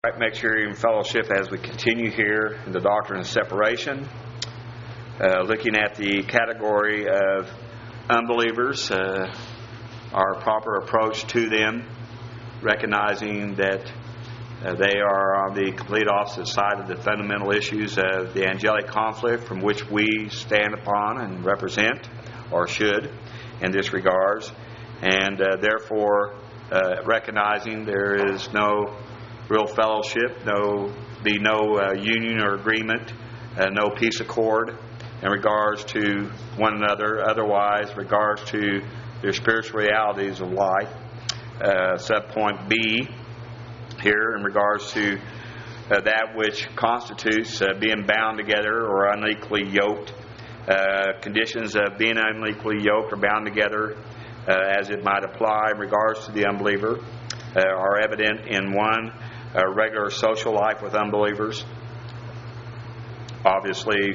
Right, make sure you're in fellowship as we continue here in the doctrine of separation, looking at the category of unbelievers, our proper approach to them, recognizing that they are on the complete opposite side of the fundamental issues of the angelic conflict from which we stand upon and represent, or should, in this regards, and therefore recognizing there is no real fellowship, no union or agreement, no peace accord in regards to one another, otherwise regards to their spiritual realities of life. Subpoint B here in regards to that which constitutes being bound together or unequally yoked. Conditions of being unequally yoked or bound together as it might apply in regards to the unbeliever are evident in one, regular social life with unbelievers. Obviously,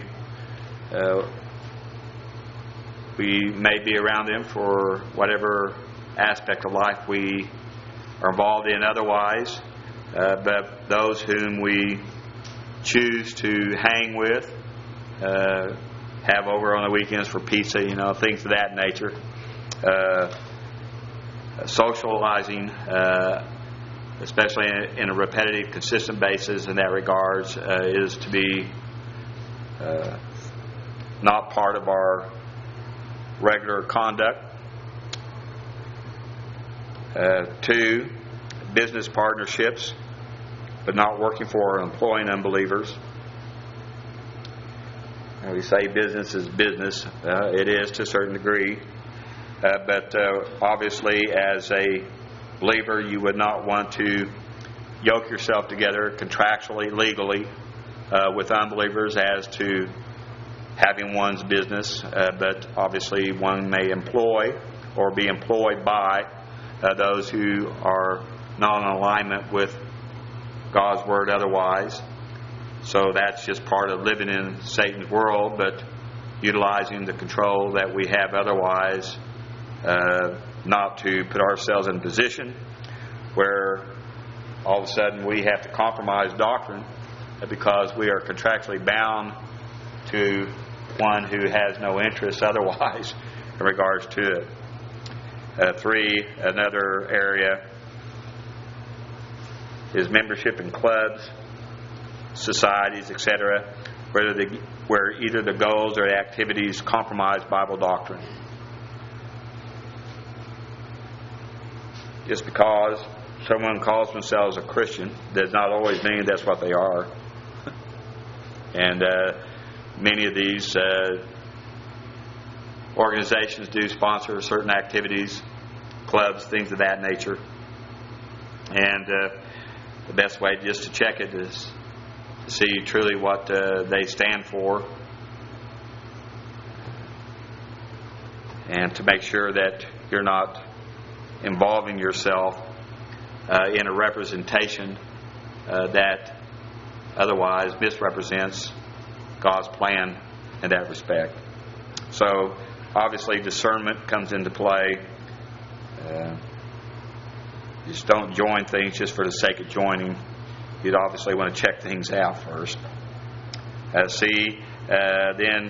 we may be around them for whatever aspect of life we are involved in otherwise, but those whom we choose to hang with, have over on the weekends for pizza, things of that nature. Socializing, especially in a repetitive, consistent basis in that regards, is to be not part of our regular conduct. 2, business partnerships, but not working for or employing unbelievers. We say business is business. It is to a certain degree. But obviously, as a believer, you would not want to yoke yourself together contractually, legally, with unbelievers as to having one's business. But obviously, one may employ or be employed by those who are not in alignment with God's Word otherwise. So that's just part of living in Satan's world, but utilizing the control that we have otherwise, not to put ourselves in a position where all of a sudden we have to compromise doctrine because we are contractually bound to one who has no interest otherwise in regards to it. 3, another area is membership in clubs, societies, etc., where either the goals or the activities compromise Bible doctrine. Just because someone calls themselves a Christian does not always mean that's what they are. And many of these organizations do sponsor certain activities, clubs, things of that nature. And the best way just to check it is to see truly what they stand for, and to make sure that you're not involving yourself in a representation that otherwise misrepresents God's plan in that respect. So obviously discernment comes into play. You just don't join things just for the sake of joining. You'd obviously want to check things out first. Then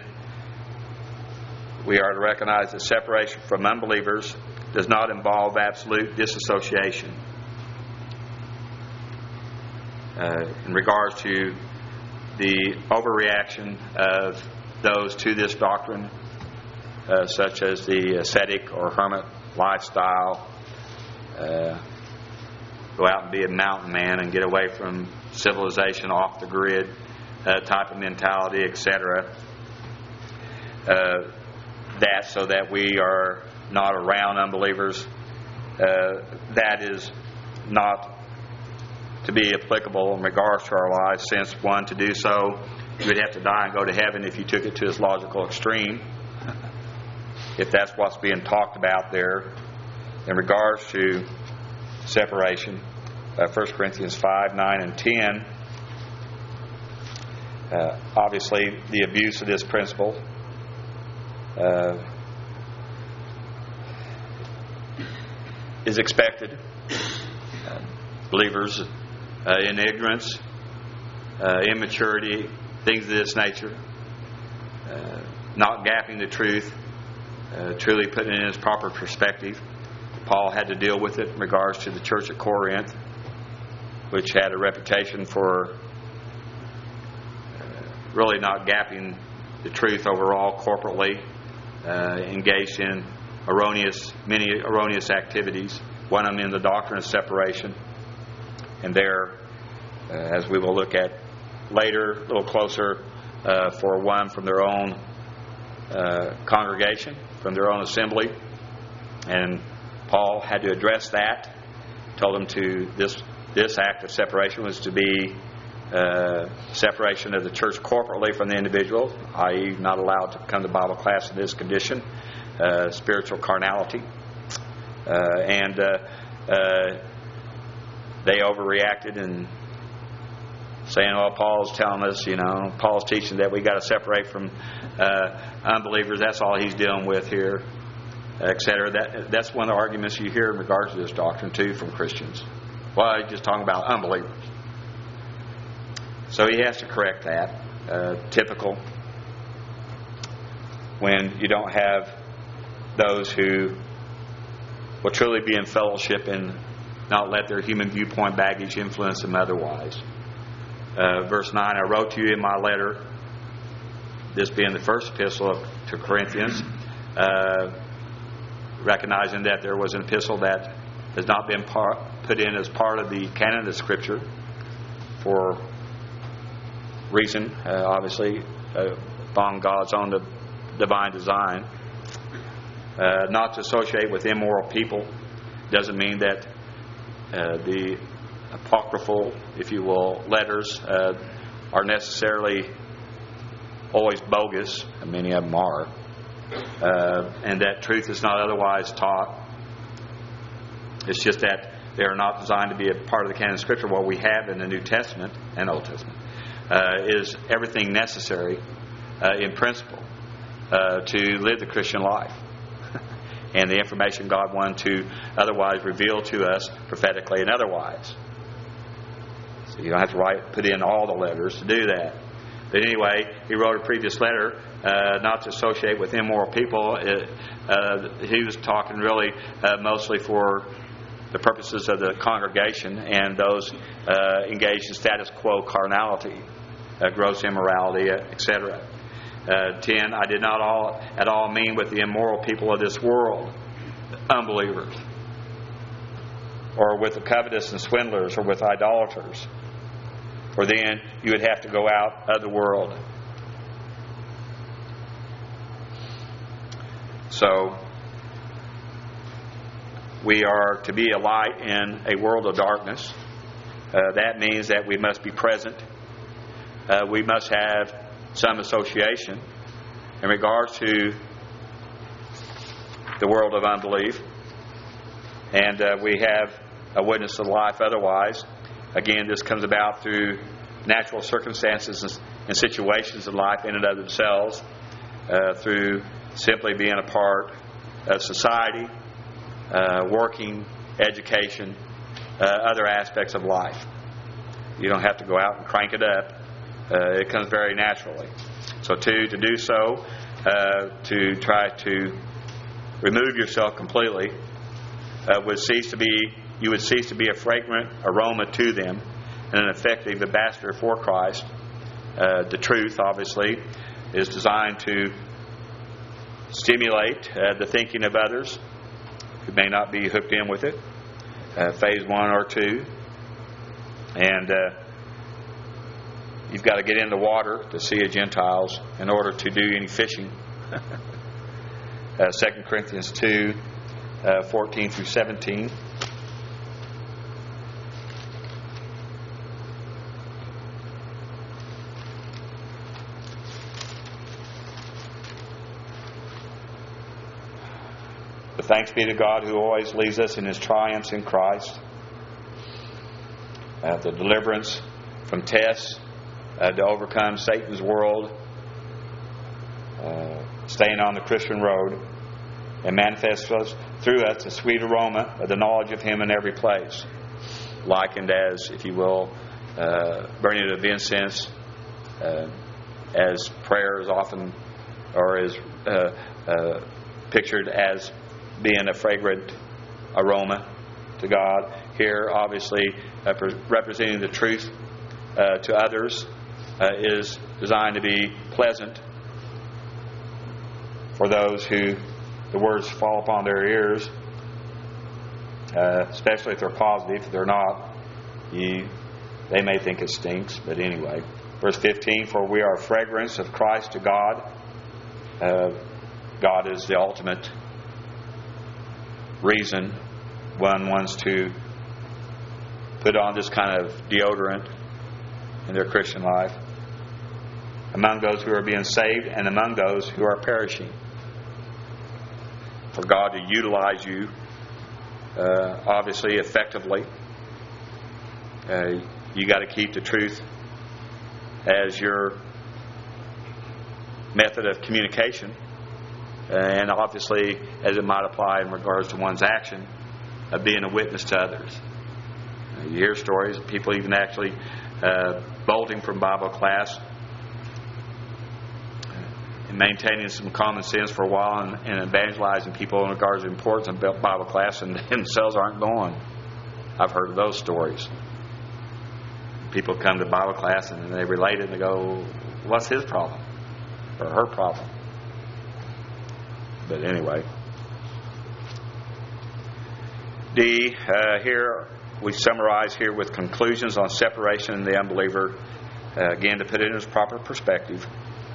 we are to recognize that separation from unbelievers does not involve absolute disassociation. In regards to the overreaction of those to this doctrine, such as the ascetic or hermit lifestyle, go out and be a mountain man and get away from civilization, off the grid type of mentality, etc. That so that we are not around unbelievers, that is not to be applicable in regards to our lives, since one, to do so, you would have to die and go to heaven if you took it to its logical extreme, if that's what's being talked about there in regards to separation. 1 Corinthians 5, 9, and 10. Obviously, the abuse of this principle is expected. Believers in ignorance, immaturity, things of this nature, not gapping the truth, truly putting it in its proper perspective. Paul had to deal with it in regards to the church at Corinth, which had a reputation for really not gapping the truth overall corporately, engaged in many erroneous activities, one of them in the doctrine of separation. And there, as we will look at later, a little closer, for one from their own congregation, from their own assembly. And Paul had to address that, told them to this act of separation was to be separation of the church corporately from the individual, i.e. not allowed to come to Bible class in this condition, spiritual carnality. And they overreacted and saying, well, Paul's telling us, Paul's teaching that we got to separate from unbelievers. That's all he's dealing with here, etc. That's one of the arguments you hear in regards to this doctrine, too, from Christians. Well, he's just talking about unbelievers. So he has to correct that. Typical when you don't have those who will truly be in fellowship and not let their human viewpoint baggage influence them otherwise. Verse 9, I wrote to you in my letter, this being the first epistle to Corinthians, recognizing that there was an epistle that has not been put in as part of the canon of Scripture for reason, obviously, upon God's own divine design. Not to associate with immoral people doesn't mean that the apocryphal, if you will, letters are necessarily always bogus, and many of them are, and that truth is not otherwise taught. It's just that they are not designed to be a part of the canon of Scripture. What we have in the New Testament and Old Testament is everything necessary in principle to live the Christian life. And the information God wanted to otherwise reveal to us prophetically and otherwise. So you don't have to put in all the letters to do that. But anyway, he wrote a previous letter not to associate with immoral people. He was talking really mostly for the purposes of the congregation and those engaged in status quo carnality, gross immorality, etc. 10, I did not at all mean with the immoral people of this world, unbelievers, or with the covetous and swindlers, or with idolaters, for then you would have to go out of the world. So, we are to be a light in a world of darkness. That means that we must be present. We must have some association in regards to the world of unbelief, and we have a witness of life otherwise. Again, this comes about through natural circumstances and situations in life in and of themselves, through simply being a part of society, working, education, other aspects of life. You don't have to go out and crank it up. It comes very naturally. So to do so, to try to remove yourself completely, you would cease to be a fragrant aroma to them and an effective ambassador for Christ. The truth, obviously, is designed to stimulate the thinking of others who may not be hooked in with it, phase 1 or 2. And you've got to get in the water to Sea of Gentiles in order to do any fishing. 2 Corinthians 2, 14 through 17. But thanks be to God who always leads us in His triumphs in Christ. The deliverance from tests to overcome Satan's world, staying on the Christian road, and manifests through us a sweet aroma of the knowledge of Him in every place, likened as, if you will, burning of incense, as prayer is often or is pictured as being a fragrant aroma to God. Here, obviously, representing the truth to others is designed to be pleasant for those who the words fall upon their ears, especially if they're positive. If they're not, they may think it stinks, but anyway. Verse 15, for we are a fragrance of Christ to God. God is the ultimate reason one wants to put on this kind of deodorant in their Christian life, among those who are being saved and among those who are perishing. For God to utilize you, obviously, effectively, you got to keep the truth as your method of communication, and obviously, as it might apply in regards to one's action of being a witness to others. You hear stories of people even actually bolting from Bible class and maintaining some common sense for a while and evangelizing people in regards to the importance of Bible class, and themselves aren't going. I've heard of those stories. People come to Bible class and they relate it and they go, what's his problem? Or her problem? But anyway. D, here we summarize here with conclusions on separation and the unbeliever. Again, to put it in its proper perspective.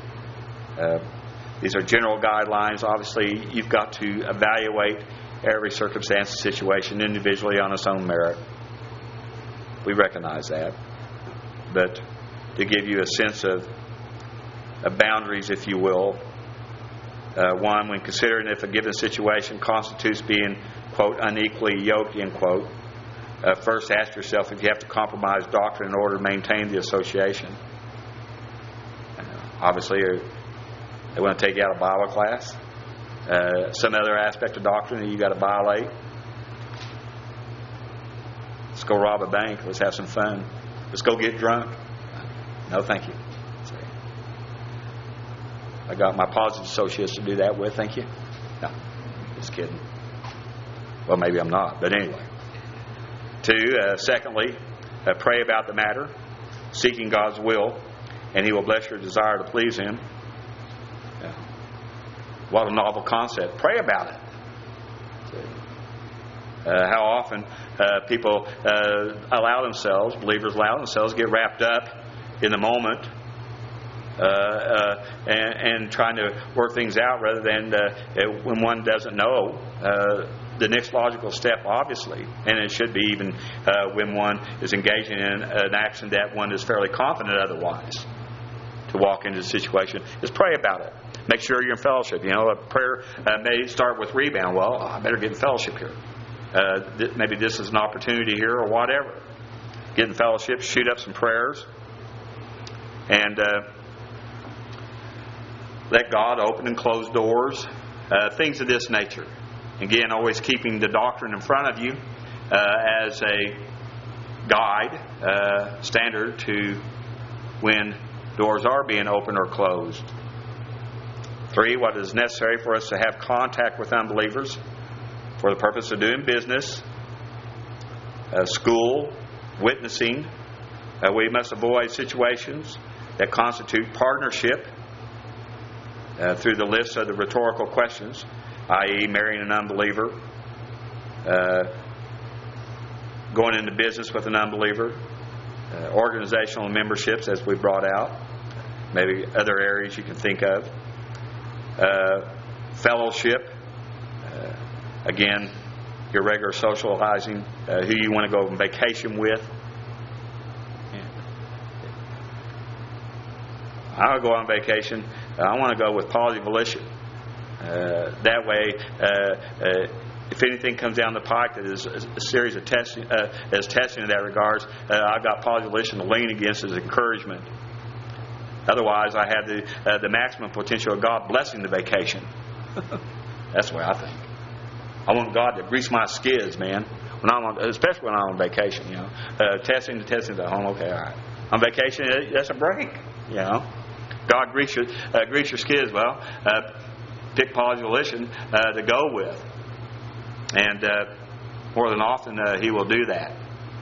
These are general guidelines. Obviously, you've got to evaluate every circumstance and situation individually on its own merit. We recognize that. But to give you a sense of boundaries, if you will, one, when considering if a given situation constitutes being, quote, unequally yoked, end quote, first ask yourself if you have to compromise doctrine in order to maintain the association. Obviously, they want to take you out of Bible class. Some other aspect of doctrine that you got to violate. Let's go rob a bank. Let's have some fun. Let's go get drunk. No, thank you. I got my positive associates to do that with. Thank you. No, just kidding. Well, maybe I'm not, but anyway. Two, secondly, pray about the matter, seeking God's will, and He will bless your desire to please Him. What a novel concept. Pray about it. How often people believers allow themselves to get wrapped up in the moment and trying to work things out rather than when one doesn't know the next logical step, obviously, and it should be even when one is engaging in an action that one is fairly confident otherwise to walk into the situation, is pray about it. Make sure you're in fellowship. A prayer may start with rebound. Well, I better get in fellowship here. Maybe this is an opportunity here or whatever. Get in fellowship, shoot up some prayers, and let God open and close doors. Things of this nature. Again, always keeping the doctrine in front of you as a guide, standard to when doors are being opened or closed. 3, what is necessary for us to have contact with unbelievers for the purpose of doing business, school, witnessing. We must avoid situations that constitute partnership through the list of the rhetorical questions, i.e. marrying an unbeliever, going into business with an unbeliever, organizational memberships, as we brought out, maybe other areas you can think of, fellowship, again, your regular socializing, who you want to go on vacation with. I want to go on vacation. I want to go with positive volition. That way, if anything comes down the pike that is a series of testing, as testing in that regards, I've got positive volition to lean against as encouragement. Otherwise, I have the maximum potential of God blessing the vacation. That's the way I think. I want God to grease my skids, man. especially when I'm on vacation. Testing to home. Okay, all right. On vacation, that's a break. God greets your skids. Well, pick Paul's volition to go with, and more than often he will do that.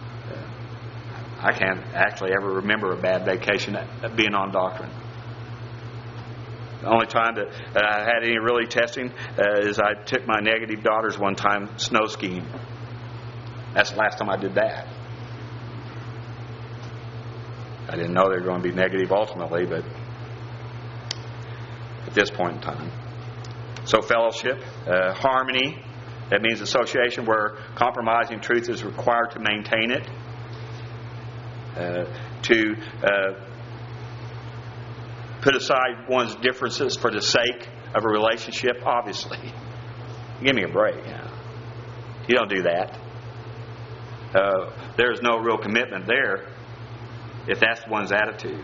I can't actually ever remember a bad vacation being on doctrine. The only time that I had any really testing is I took my negative daughters one time snow skiing. That's the last time I did that. I didn't know they were going to be negative ultimately, but at this point in time. So fellowship, harmony, that means association where compromising truth is required to maintain it. To put aside one's differences for the sake of a relationship, obviously. Give me a break. You don't do that. There's no real commitment there if that's one's attitude.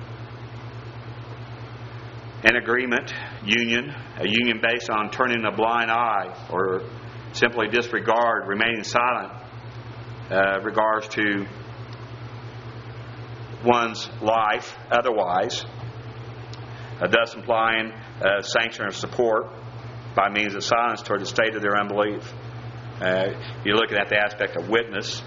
An agreement, union, a union based on turning a blind eye or simply disregard, remaining silent, regards to one's life otherwise, thus implying sanction or support by means of silence toward the state of their unbelief. You're looking at the aspect of witness.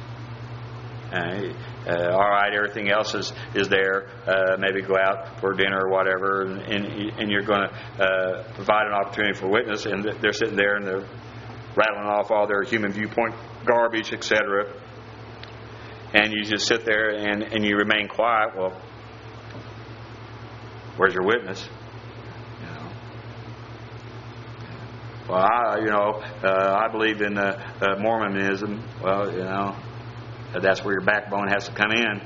All right, everything else is there. Maybe go out for dinner or whatever, and you're going to provide an opportunity for witness, and they're sitting there and they're rattling off all their human viewpoint garbage, etc. And you just sit there and you remain quiet. Well, where's your witness? Well, I believe in Mormonism. Well, that's where your backbone has to come in.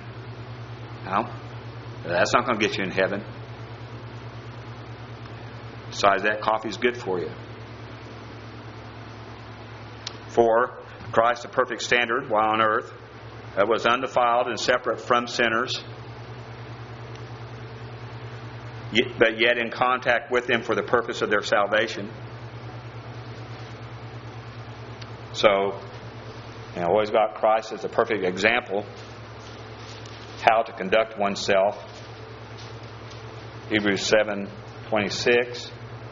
That's not going to get you in heaven. Besides that, coffee's good for you. 4, Christ, the perfect standard while on earth, was undefiled and separate from sinners, but yet in contact with them for the purpose of their salvation. So, always got Christ as a perfect example how to conduct oneself. Hebrews 7:26.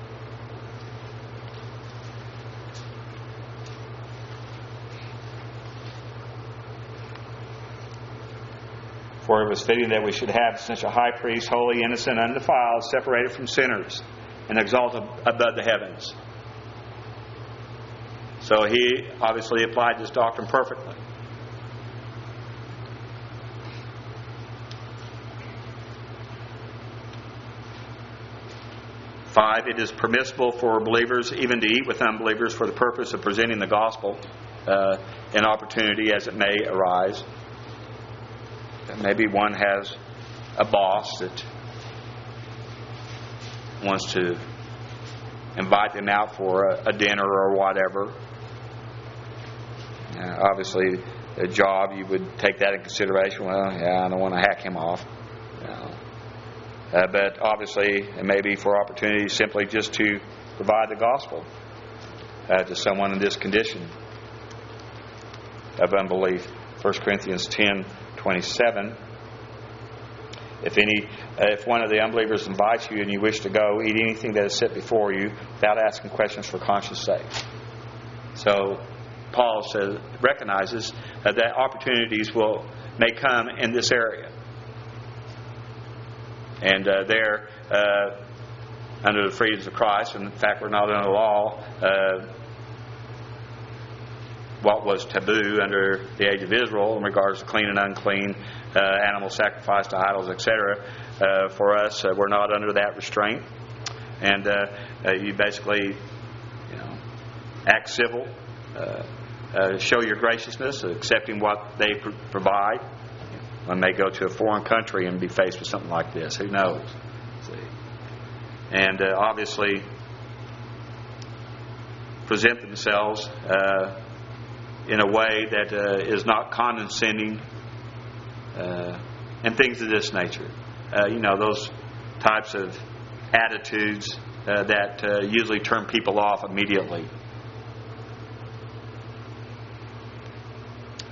For it was fitting that we should have such a high priest, holy, innocent, undefiled, separated from sinners, and exalted above the heavens. So he obviously applied this doctrine perfectly. 5, it is permissible for believers even to eat with unbelievers for the purpose of presenting the gospel, an opportunity as it may arise. Maybe one has a boss that wants to invite them out for a dinner or whatever. Obviously, a job, you would take that in consideration. Well, I don't want to hack him off. But obviously, it may be for opportunities simply just to provide the gospel to someone in this condition of unbelief. 1 Corinthians 10:27. If one of the unbelievers invites you and you wish to go, eat anything that is set before you without asking questions for conscience sake. So Paul recognizes that opportunities may come in this area. And there, under the freedoms of Christ, and in fact we're not under the law, what was taboo under the age of Israel in regards to clean and unclean, animal sacrifice to idols, etc. For us, we're not under that restraint. And you basically act civil, show your graciousness, accepting what they provide. One may go to a foreign country and be faced with something like this. Who knows? And obviously present themselves in a way that is not condescending and things of this nature. Those types of attitudes that usually turn people off immediately.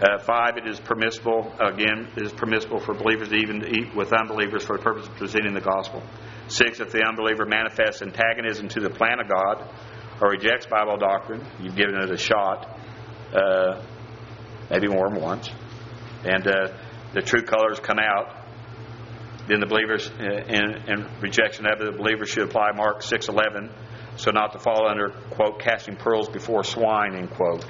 5, it is permissible, again, it is permissible for believers to even eat with unbelievers for the purpose of presenting the gospel. 6, if the unbeliever manifests antagonism to the plan of God or rejects Bible doctrine, you've given it a shot, maybe more than once, and the true colors come out, then the believers, in rejection of it, the believers should apply Mark 6:11, so not to fall under, quote, casting pearls before swine, end quote.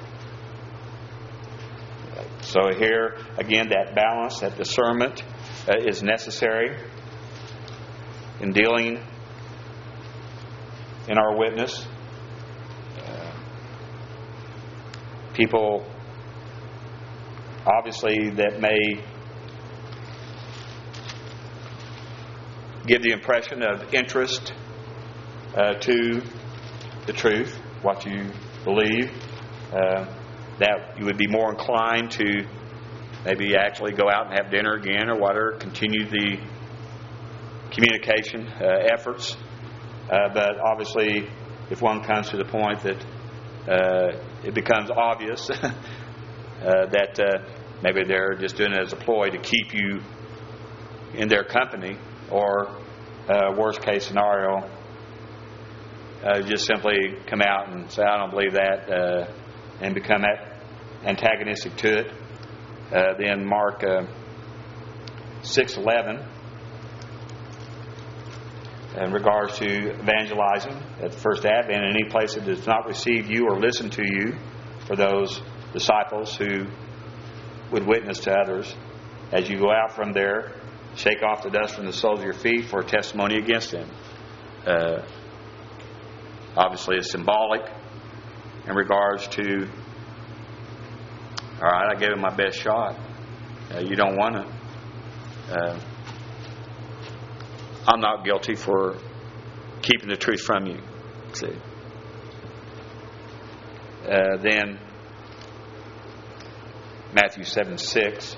So here, again, that balance, that discernment is necessary in dealing in our witness. People, obviously, that may give the impression of interest to the truth, what you believe, that you would be more inclined to maybe actually go out and have dinner again or whatever, continue the communication efforts. But obviously, if one comes to the point that it becomes obvious that maybe they're just doing it as a ploy to keep you in their company, or worst case scenario, just simply come out and say, I don't believe that, and become antagonistic to it. Then Mark 6:11, in regards to evangelizing at the first advent, in any place that does not receive you or listen to you, for those disciples who would witness to others, as you go out from there, shake off the dust from the soles of your feet for a testimony against them. Obviously, it's symbolic in regards to, all right, I gave it my best shot. You don't want it. I'm not guilty for keeping the truth from you. See. Then Matthew 7:6.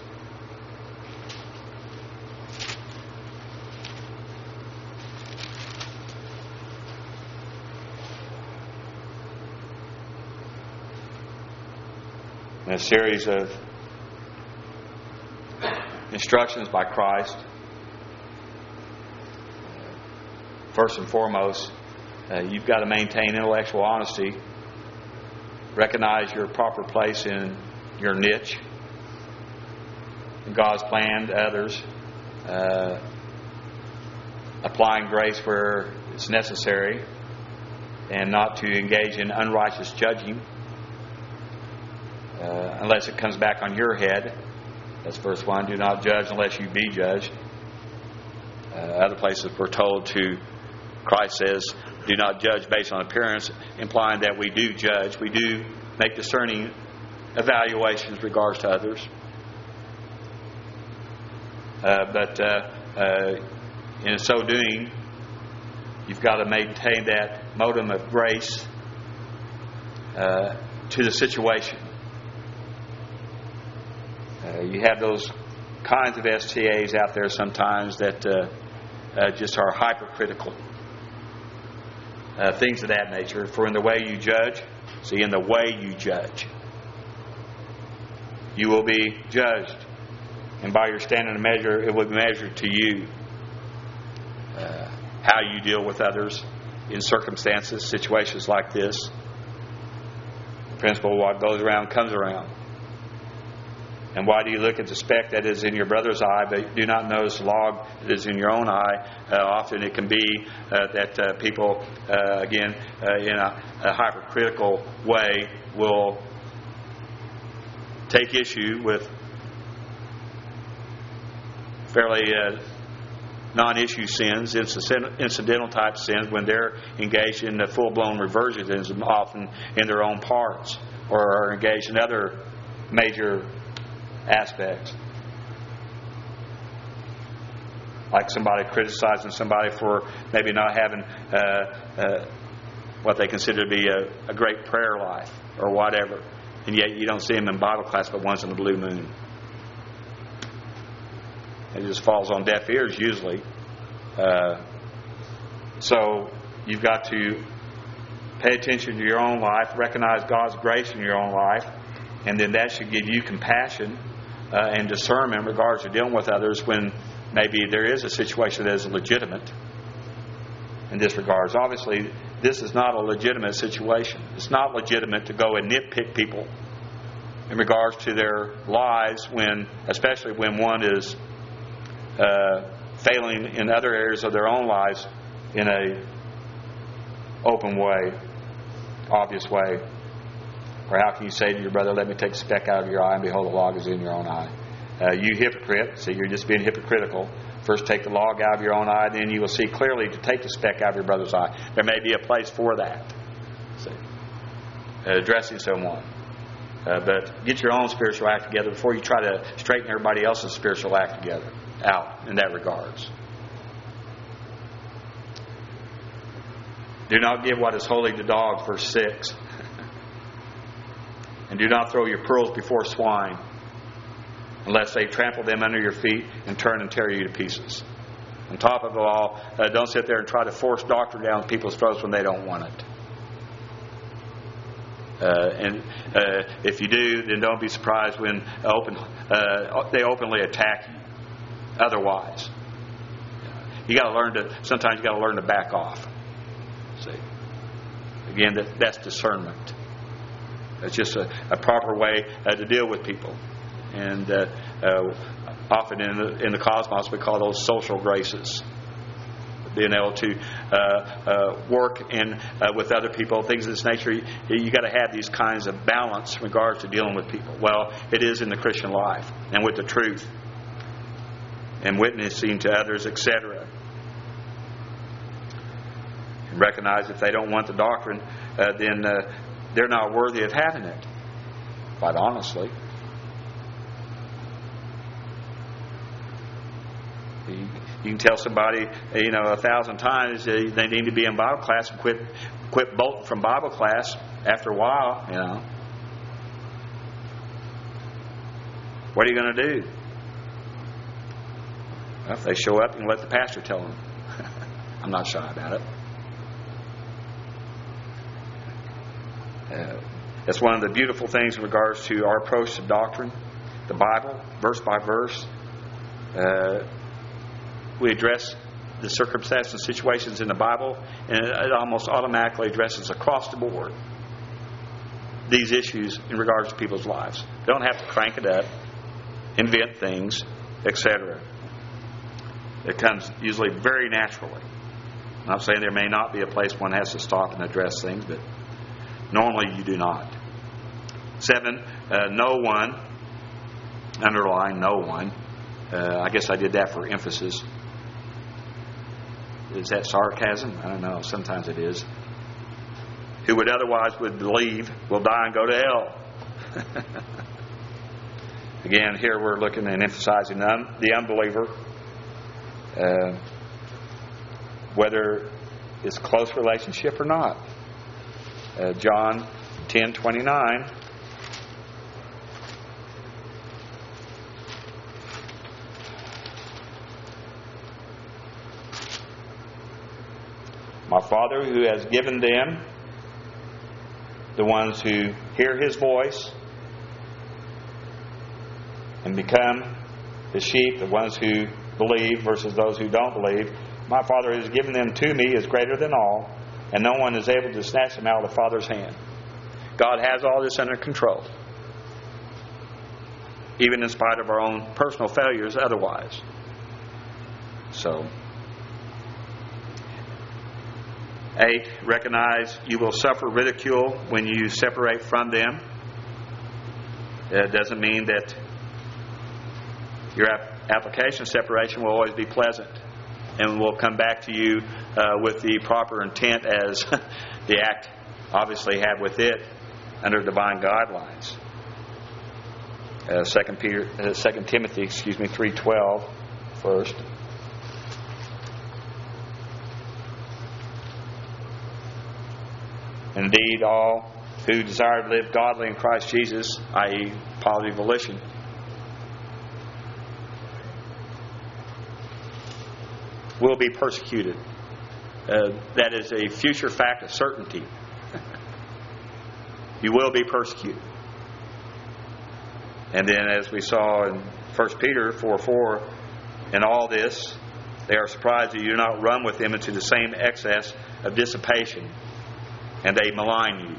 A series of instructions by Christ. First and foremost, you've got to maintain intellectual honesty, recognize your proper place in your niche, in God's plan to others, applying grace where it's necessary, and not to engage in unrighteous judging unless it comes back on your head. That's verse 1. Do not judge unless you be judged. Other places we're told to, Christ says, do not judge based on appearance, implying that we do judge. We do make discerning evaluations in regards to others. But in so doing, you've got to maintain that modicum of grace to the situation. You have those kinds of STAs out there sometimes that just are hypercritical. Things of that nature. For in the way you judge, see, in the way you judge, you will be judged. And by your standard of measure, it will be measured to you. How you deal with others in circumstances, situations like this. The principle, what goes around comes around. And why do you look at the speck that is in your brother's eye, but do not notice the log that is in your own eye? Often it can be that people, again, in a hypercritical way, will take issue with fairly non-issue sins, incidental type sins, when they're engaged in full-blown reversionism, often in their own parts, or are engaged in other major aspects, like somebody criticizing somebody for maybe not having what they consider to be a great prayer life or whatever, and yet you don't see them in Bible class but once in a blue moon. It just falls on deaf ears usually. So you've got to pay attention to your own life, recognize God's grace in your own life, And then that should give you compassion and discernment in regards to dealing with others when maybe there is a situation that is legitimate in this regards. Obviously, this is not a legitimate situation. It's not legitimate to go and nitpick people in regards to their lives, especially when one is failing in other areas of their own lives in a open way, obvious way. Or how can you say to your brother, let me take a speck out of your eye, and behold, the log is in your own eye? You hypocrite. See, you're just being hypocritical. First take the log out of your own eye, then you will see clearly to take the speck out of your brother's eye. There may be a place for that. See, addressing someone. But get your own spiritual act together before you try to straighten everybody else's spiritual act together out in that regards. Do not give what is holy to dogs, verse 6. And do not throw your pearls before swine, unless they trample them under your feet and turn and tear you to pieces. On top of it all, don't sit there and try to force doctrine down people's throats when they don't want it. And if you do, then don't be surprised when they openly attack you. Otherwise, you got to learn to. Sometimes you got to learn to back off. See, again, that's discernment. That's just a proper way to deal with people. And often in the cosmos, we call those social graces. Being able to work with other people, things of this nature. You got to have these kinds of balance in regards to dealing with people. Well, it is in the Christian life and with the truth and witnessing to others, etc. And recognize if they don't want the doctrine, then they're not worthy of having it. Quite honestly. You can tell somebody, 1,000 times they need to be in Bible class and quit bolting from Bible class after a while, What are you going to do? Well, if they show up, you can let the pastor tell them. I'm not shy about it. That's one of the beautiful things in regards to our approach to doctrine. The Bible, verse by verse. We address the circumstances and situations in the Bible, and it almost automatically addresses across the board these issues in regards to people's lives. They don't have to crank it up, invent things, etc. It comes usually very naturally. I'm not saying there may not be a place one has to stop and address things, but normally you do not. 7, no one, underline no one. I guess I did that for emphasis. Is that sarcasm? I don't know. Sometimes it is. Who would otherwise would believe will die and go to hell. Again, here we're looking and emphasizing the unbeliever. Whether it's a close relationship or not. John 10:29. My Father who has given them, the ones who hear His voice and become the sheep, the ones who believe versus those who don't believe, my Father who has given them to me is greater than all, and no one is able to snatch them out of the Father's hand. God has all this under control, even in spite of our own personal failures otherwise. So, 8, recognize you will suffer ridicule when you separate from them. It doesn't mean that your application of separation will always be pleasant and will come back to you with the proper intent as the act obviously had with it under divine guidelines. 2 Timothy 3:12 first. Indeed, all who desire to live godly in Christ Jesus, i.e., positive volition, will be persecuted. That is a future fact of certainty. You will be persecuted. And then as we saw in 1 Peter 4:4, in all this, they are surprised that you do not run with them into the same excess of dissipation, and they malign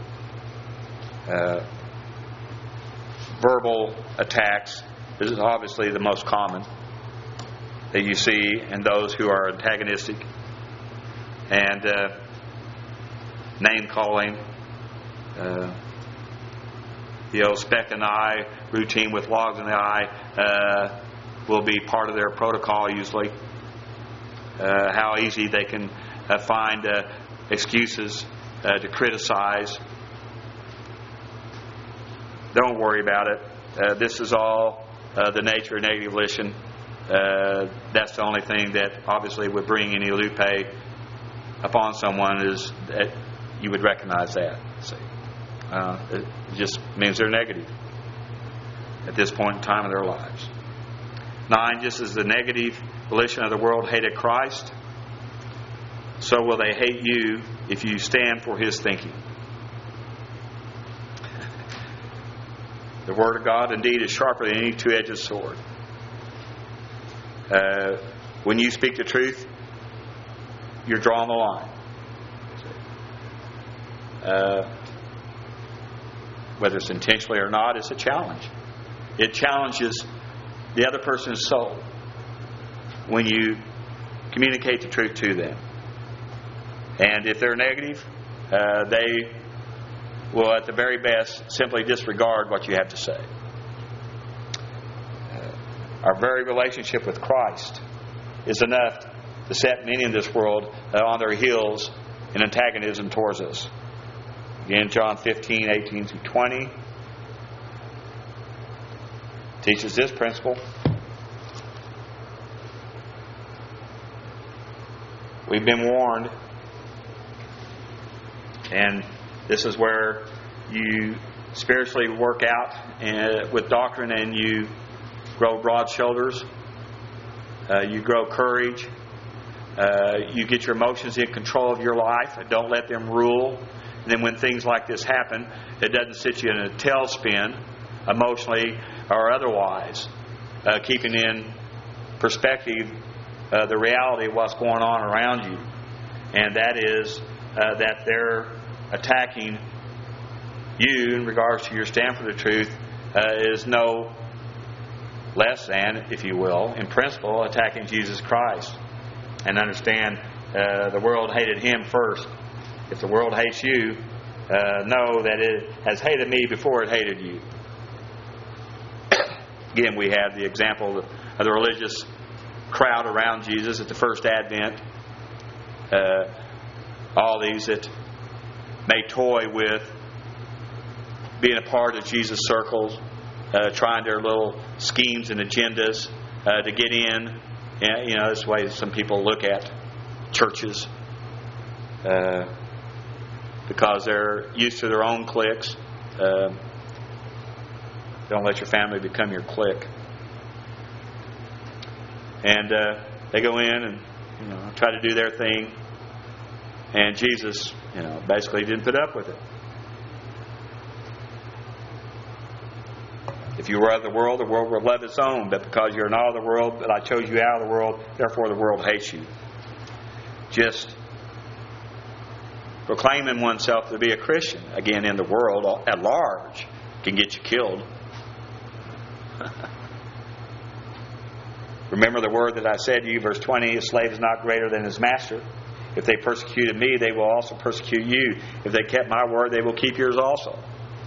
you. Verbal attacks is obviously the most common that you see in those who are antagonistic. And name calling, speck in the eye, routine with logs in the eye will be part of their protocol usually. How easy they can find excuses to criticize. Don't worry about it. This is all the nature of negative volition. That's the only thing that obviously would bring any lupe upon someone, is that you would recognize that. See, it just means they're negative at this point in time in their lives. 9, just as the negative volition of the world hated Christ, so will they hate you if you stand for His thinking. The Word of God indeed is sharper than any two-edged sword. When you speak the truth, you're drawing the line. Whether it's intentionally or not, it's a challenge. It challenges the other person's soul when you communicate the truth to them. And if they're negative, they will at the very best simply disregard what you have to say. Our very relationship with Christ is enough to set many in this world on their heels in antagonism towards us. Again, John 15:18-20 teaches this principle. We've been warned, and this is where you spiritually work out with doctrine, and you grow broad shoulders, you grow courage, you get your emotions in control of your life and don't let them rule. And then when things like this happen, it doesn't sit you in a tailspin emotionally or otherwise, keeping in perspective the reality of what's going on around you. And that is that they're attacking you in regards to your stand for the truth is no less than, if you will, in principle, attacking Jesus Christ. And understand the world hated Him first. If the world hates you, know that it has hated me before it hated you. Again, we have the example of the religious crowd around Jesus at the first advent. All these that may toy with being a part of Jesus' circles, trying their little schemes and agendas to get in. And, this way some people look at churches because they're used to their own cliques. Don't let your family become your clique. And they go in and try to do their thing. And Jesus, basically didn't put up with it. If you were of the world would love its own. But because you're not of the world, but I chose you out of the world, therefore the world hates you. Just proclaiming oneself to be a Christian, again, in the world at large, can get you killed. Remember the word that I said to you, verse 20, a slave is not greater than his master. If they persecuted me, they will also persecute you. If they kept my word, they will keep yours also.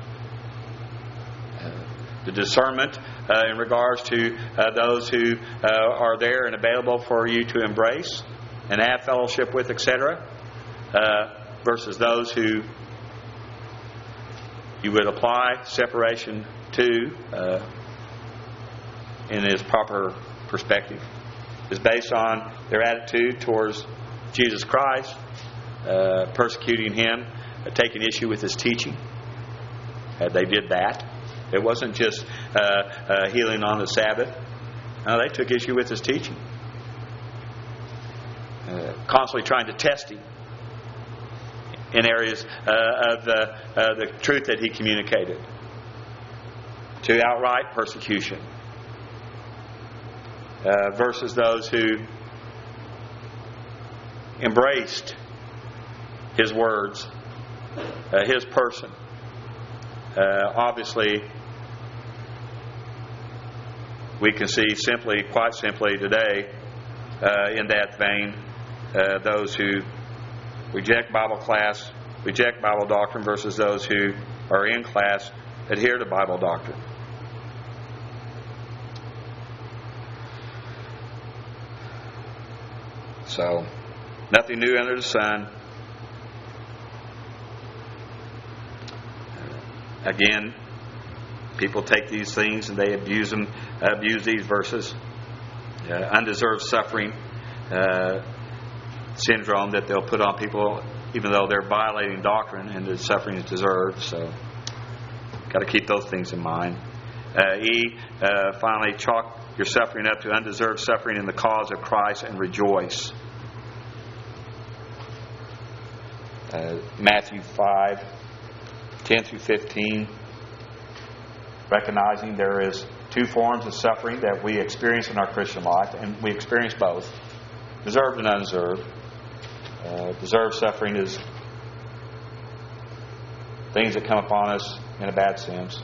The discernment in regards to those who are there and available for you to embrace and have fellowship with, etc., versus those who you would apply separation to in its proper perspective, is based on their attitude towards Jesus Christ, persecuting Him, taking issue with His teaching. They did that. It wasn't just healing on the Sabbath. No, they took issue with His teaching. Constantly trying to test Him in areas of the truth that He communicated. to outright persecution, versus those who embraced His words, His person. Obviously, we can see quite simply today, in that vein, those who reject Bible class, reject Bible doctrine, versus those who are in class, adhere to Bible doctrine. So, nothing new under the sun. Again, people take these things and they abuse these verses. Undeserved suffering syndrome that they'll put on people, even though they're violating doctrine, and the suffering is deserved. So, got to keep those things in mind. Finally, chalk your suffering up to undeserved suffering in the cause of Christ and rejoice. Matthew 5:10 through 15. Recognizing there is two forms of suffering that we experience in our Christian life, and we experience both, deserved and undeserved. Deserved suffering is things that come upon us in a bad sense,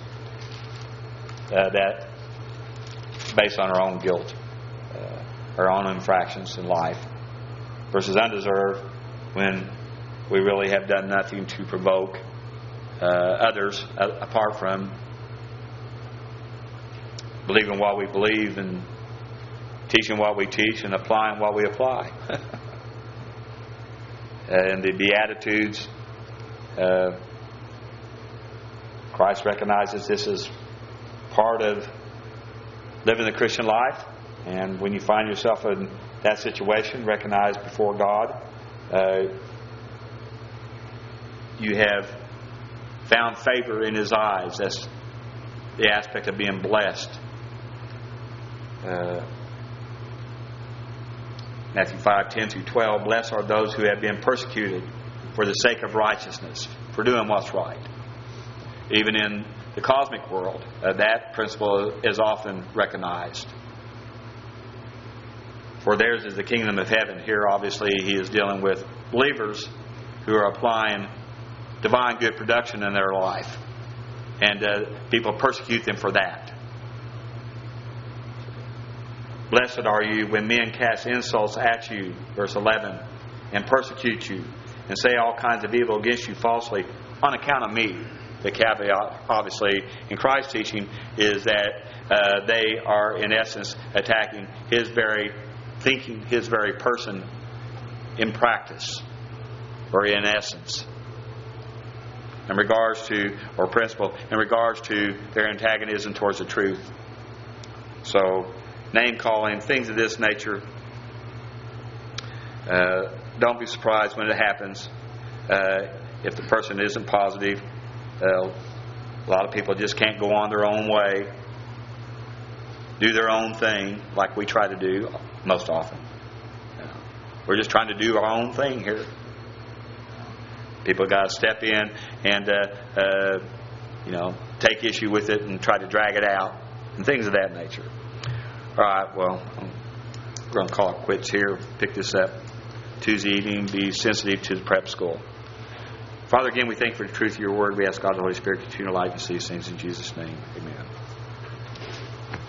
that based on our own guilt, our own infractions in life, versus undeserved when we really have done nothing to provoke others apart from believing what we believe and teaching what we teach and applying what we apply. And the Beatitudes, Christ recognizes this as part of living the Christian life. And when you find yourself in that situation, recognize before God, you have found favor in His eyes. That's the aspect of being blessed. Matthew 5:10 through 12. Blessed are those who have been persecuted for the sake of righteousness, for doing what's right. Even in the cosmic world, that principle is often recognized. For theirs is the kingdom of heaven. Here, obviously, He is dealing with believers who are applying divine good production in their life. And people persecute them for that. Blessed are you when men cast insults at you, verse 11, and persecute you, and say all kinds of evil against you falsely on account of me. The caveat, obviously, in Christ's teaching is that they are, in essence, attacking His very thinking, His very person in practice, or in essence. In regards to, or principle, in regards to their antagonism towards the truth. So, name calling, things of this nature. Don't be surprised when it happens. If the person isn't positive, a lot of people just can't go on their own way, do their own thing like we try to do most often. We're just trying to do our own thing here. People got to step in and take issue with it and try to drag it out and things of that nature. All right, well, we're going to call it quits here. Pick this up Tuesday evening. Be sensitive to the prep school. Father, again, we thank you for the truth of your word. We ask God the Holy Spirit to continue to light and see these things in Jesus' name. Amen.